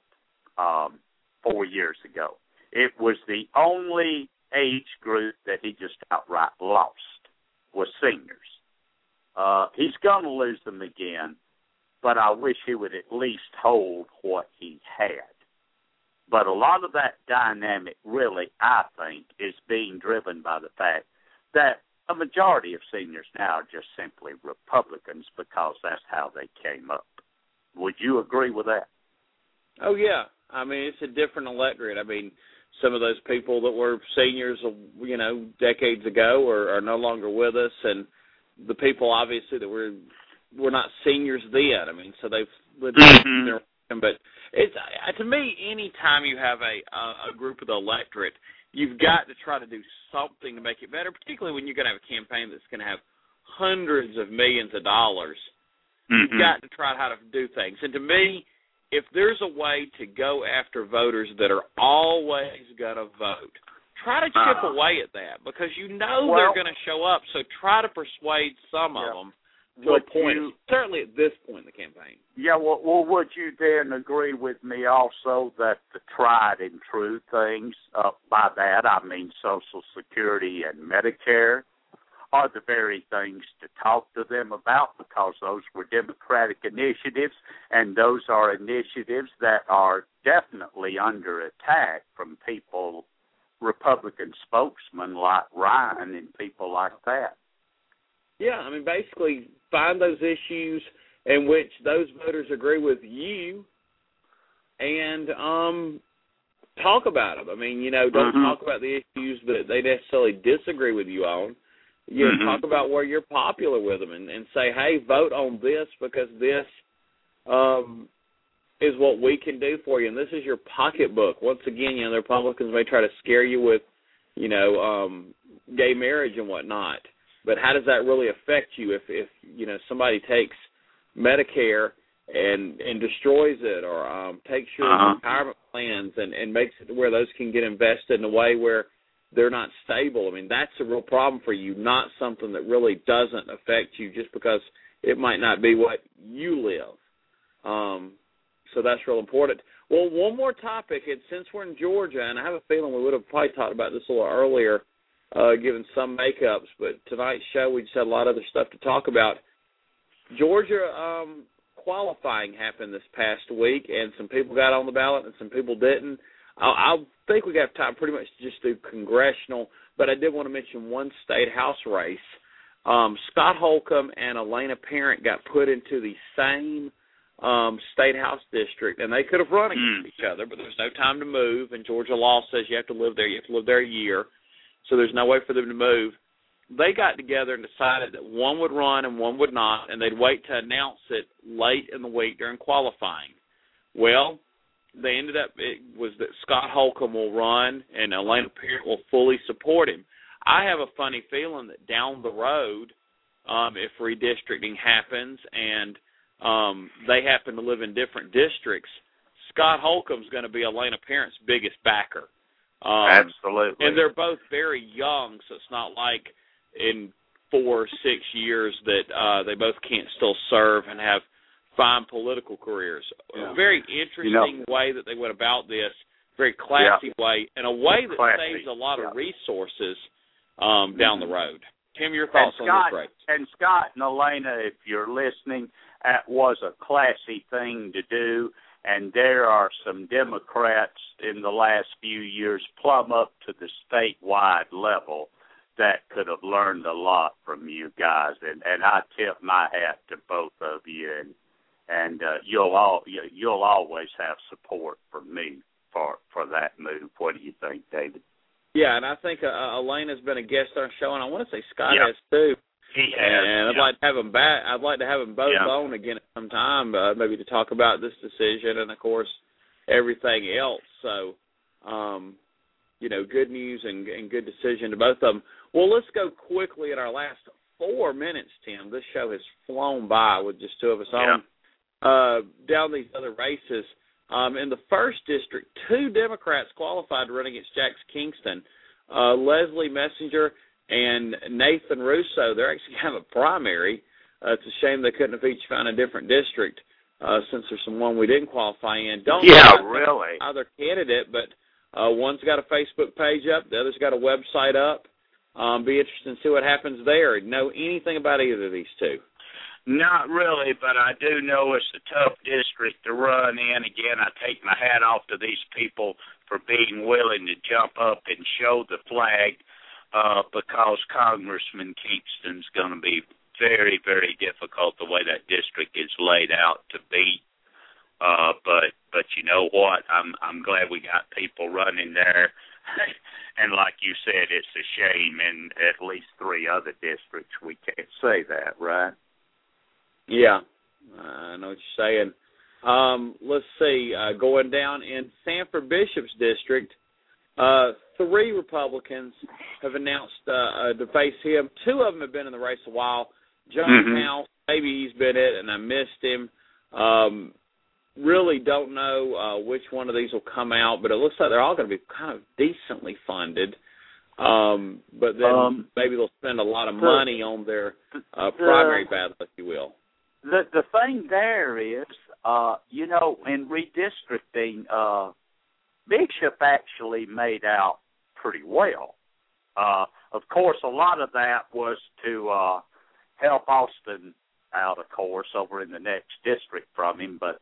4 years ago. It was the only age group that he just outright lost, was seniors. He's going to lose them again, but I wish he would at least hold what he had. But a lot of that dynamic really, I think, is being driven by the fact that a majority of seniors now are just simply Republicans because that's how they came up. Would you agree with that? Oh, yeah. I mean, it's a different electorate. I mean, some of those people that were seniors, decades ago are no longer with us, and the people, obviously, that were not seniors then. I mean, so they've lived in their but it's to me, any time you have a group of the electorate, you've got to try to do something to make it better, particularly when you're going to have a campaign that's going to have hundreds of millions of dollars. You've got to try how to do things. And to me, if there's a way to go after voters that are always going to vote, try to chip away at that, because they're going to show up. So try to persuade some of them to a point, certainly at this point in the campaign. Yeah, well, would you then agree with me also that the tried and true things, by that I mean Social Security and Medicare, are the very things to talk to them about, because those were Democratic initiatives, and those are initiatives that are definitely under attack from people, Republican spokesmen like Ryan and people like that. Yeah, I mean, basically find those issues in which those voters agree with you and talk about them. I mean, don't talk about the issues that they necessarily disagree with you on. Talk about where you're popular with them and say, hey, vote on this because this is what we can do for you, and this is your pocketbook. Once again, the Republicans may try to scare you with, gay marriage and whatnot. But how does that really affect you if somebody takes Medicare and destroys it, or takes your retirement plans and makes it to where those can get invested in a way where they're not stable? I mean, that's a real problem for you, not something that really doesn't affect you just because it might not be what you live. So that's real important. Well, one more topic, and since we're in Georgia, and I have a feeling we would have probably talked about this a little earlier, given some makeups, but tonight's show we just had a lot of other stuff to talk about. Georgia qualifying happened this past week, and some people got on the ballot and some people didn't. I think we got time pretty much to just do congressional, but I did want to mention one state house race. Scott Holcomb and Elena Parent got put into the same state house district, and they could have run against each other, but there's no time to move, and Georgia law says you have to live there. You have to live there a year, so there's no way for them to move. They got together and decided that one would run and one would not, and they'd wait to announce it late in the week during qualifying. Well, they ended up, it was that Scott Holcomb will run and Elena Parent will fully support him. I have a funny feeling that down the road, if redistricting happens and they happen to live in different districts, Scott Holcomb's going to be Elena Parent's biggest backer. Absolutely. And they're both very young, so it's not like in 4 or 6 years that they both can't still serve and have fine political careers. Yeah. A very interesting way that they went about this, very classy way, and a way that saves a lot of resources down the road. Tim, your thoughts on this race? And Scott and Elena, if you're listening, that was a classy thing to do, and there are some Democrats in the last few years plumb up to the statewide level that could have learned a lot from you guys, and I tip my hat to both of you, and you'll always have support from me for that move. What do you think, David? Yeah, and I think Elena's been a guest on our show, and I want to say Scott has too. He has. And I'd like to have them back. I'd like to have them both on again at some time, maybe to talk about this decision and, of course, everything else. So, good news and good decision to both of them. Well, let's go quickly at our last 4 minutes, Tim. This show has flown by with just two of us on. Down these other races. In the first district, 2 Democrats qualified to run against Jax Kingston. Leslie Messenger and Nathan Russo. They're actually kind of a primary. It's a shame they couldn't have each found a different district since there's some one we didn't qualify in. Really? Either candidate, but one's got a Facebook page up, the other's got a website up. Be interested to see what happens there. Know anything about either of these two? Not really, but I do know it's a tough district to run in. Again, I take my hat off to these people for being willing to jump up and show the flag because Congressman Kingston's going to be very, very difficult the way that district is laid out to beat. But you know what? I'm glad we got people running there. And like you said, it's a shame in at least 3 other districts we can't say that, right? Yeah, I know what you're saying. Let's see. Going down in Sanford Bishop's district, 3 Republicans have announced to face him. 2 of them have been in the race a while. John House, maybe he's been it, and I missed him. Really don't know which one of these will come out, but it looks like they're all going to be kind of decently funded. But then maybe they'll spend a lot of money on their primary battle, if you will. The thing there is, in redistricting, Bishop actually made out pretty well. Of course, a lot of that was to help Austin out, of course, over in the next district from him. But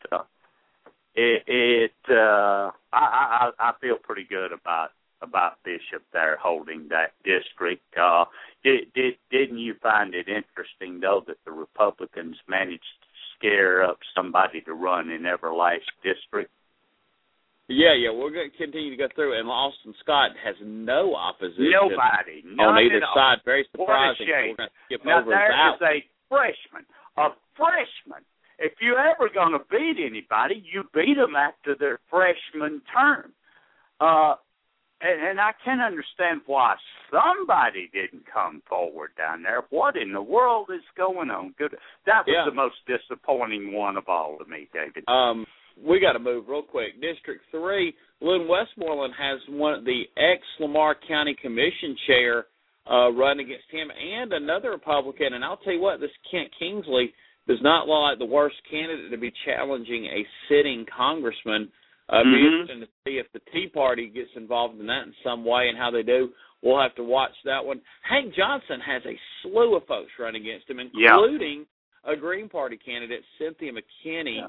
I feel pretty good about Bishop there holding that district. Didn't you find it interesting, though, that the Republicans managed to scare up somebody to run in every last district? Yeah, we're going to continue to go through, and Austin Scott has no opposition. Nobody. On either side. Very surprising. What a shame. We're going to skip now, over there that. is a freshman. If you're ever going to beat anybody, you beat them after their freshman term. And I can't understand why somebody didn't come forward down there. What in the world is going on? That was the most disappointing one of all to me, David. We got to move real quick. District 3, Lynn Westmoreland has the ex-Lamar County Commission chair running against him and another Republican. And I'll tell you what, this Kent Kingsley does not look like the worst candidate to be challenging a sitting congressman. It'd be interesting to see if the Tea Party gets involved in that in some way and how they do. We'll have to watch that one. Hank Johnson has a slew of folks running against him, including a Green Party candidate, Cynthia McKinney.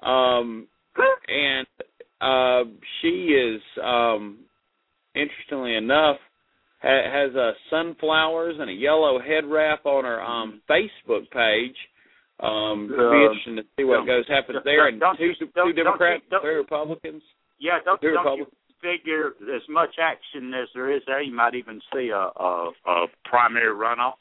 And she is, interestingly enough, has sunflowers and a yellow head wrap on her Facebook page. It'll be interesting to see what happens there. And two Democrats, three Republicans. Yeah, don't you figure as much action as there is there, you might even see a primary runoff?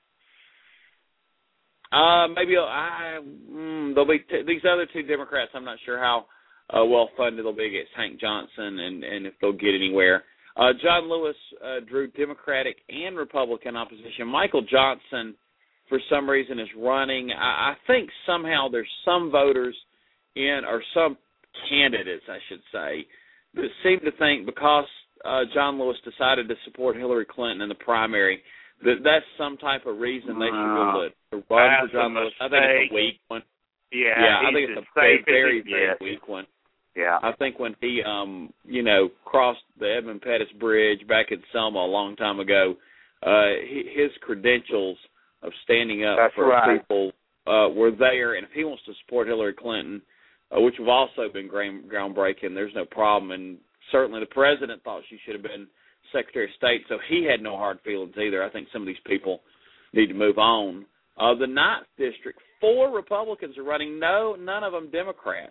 Maybe there'll be these other two Democrats. I'm not sure how well funded they'll be against Hank Johnson and if they'll get anywhere. John Lewis drew Democratic and Republican opposition. Michael Johnson, for some reason, is running. I think somehow there's some voters or some candidates, I should say, that seem to think because John Lewis decided to support Hillary Clinton in the primary, that's some type of reason they should go to run for John Lewis. I think it's a weak one. Yeah, I think it's a very, very weak one. Yeah. I think when he, crossed the Edmund Pettus Bridge back in Selma a long time ago, his credentials of standing up people were there, and if he wants to support Hillary Clinton, which have also been groundbreaking, there's no problem, and certainly the president thought she should have been Secretary of State, so he had no hard feelings either. I think some of these people need to move on. The 9th District, 4 Republicans are running, none of them Democrats.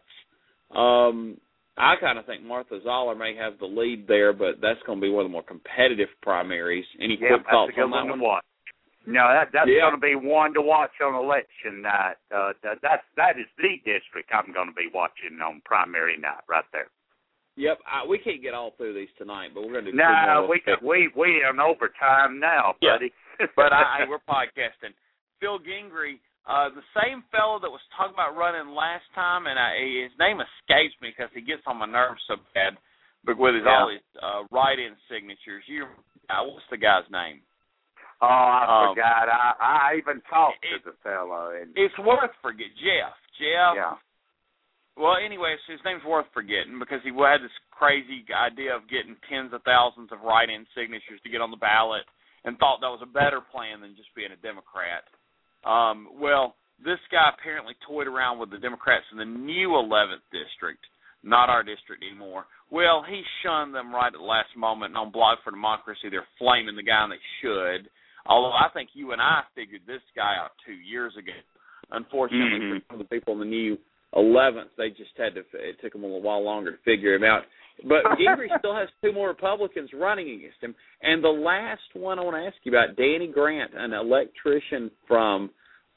I kind of think Martha Zoller may have the lead there, but that's going to be one of the more competitive primaries. Any quick thoughts on that one? Watch. No, that's going to be one to watch on election night. That is the district I'm going to be watching on primary night right there. Yep, we can't get all through these tonight, but we're going to do we in overtime now, buddy. But we're podcasting. Phil Gingrey, the same fellow that was talking about running last time, and his name escapes me because he gets on my nerves so bad, but with all his write-in signatures. What's the guy's name? Oh, I forgot. I even talked to the fellow. It's worth forgetting. Jeff. Yeah. Well, anyways, his name's worth forgetting because he had this crazy idea of getting tens of thousands of write-in signatures to get on the ballot and thought that was a better plan than just being a Democrat. Well, this guy apparently toyed around with the Democrats in the new 11th District, not our district anymore. Well, he shunned them right at the last moment, and on Blog for Democracy, they're flaming the guy, and they should. Although I think you and I figured this guy out 2 years ago. Unfortunately, for some of the people in the new 11th, they just it took them a little while longer to figure him out. But Gingrich still has 2 more Republicans running against him. And the last one I want to ask you about, Danny Grant, an electrician from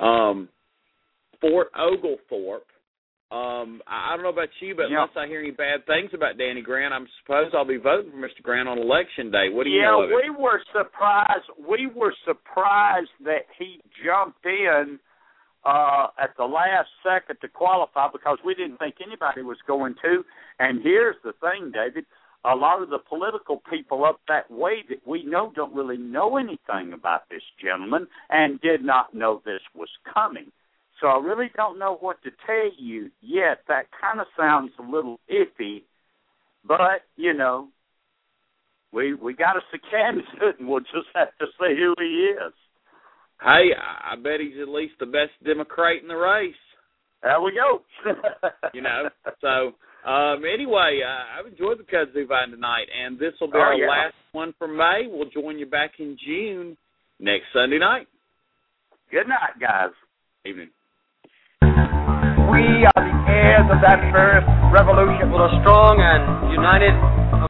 Fort Oglethorpe. I don't know about you, but unless I hear any bad things about Danny Grant, I suppose I'll be voting for Mr. Grant on Election Day. What do you know of it? We were surprised. We were surprised that he jumped in at the last second to qualify because we didn't think anybody was going to. And here's the thing, David. A lot of the political people up that way that we know don't really know anything about this gentleman and did not know this was coming. So I really don't know what to tell you yet. That kind of sounds a little iffy, but, we got us a candidate, and we'll just have to see who he is. Hey, I bet he's at least the best Democrat in the race. There we go. So anyway, I've enjoyed the Kudzu Vine tonight, and this will be our last one for May. We'll join you back in June next Sunday night. Good night, guys. Evening. We are the heirs of that first revolution. Will a strong and united